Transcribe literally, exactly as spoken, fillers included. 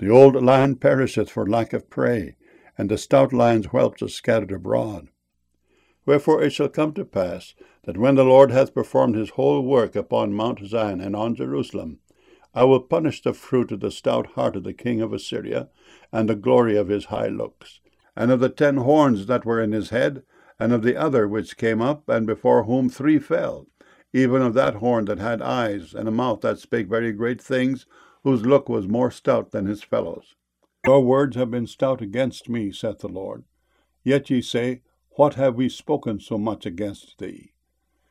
The old lion perisheth for lack of prey, and the stout lion's whelps are scattered abroad. Wherefore it shall come to pass, that when the Lord hath performed his whole work upon Mount Zion and on Jerusalem, I will punish the fruit of the stout heart of the king of Assyria, and the glory of his high looks, and of the ten horns that were in his head, and of the other which came up, and before whom three fell, even of that horn that had eyes, and a mouth that spake very great things, whose look was more stout than his fellows. Your words have been stout against me, saith the Lord. Yet ye say, What have we spoken so much against thee?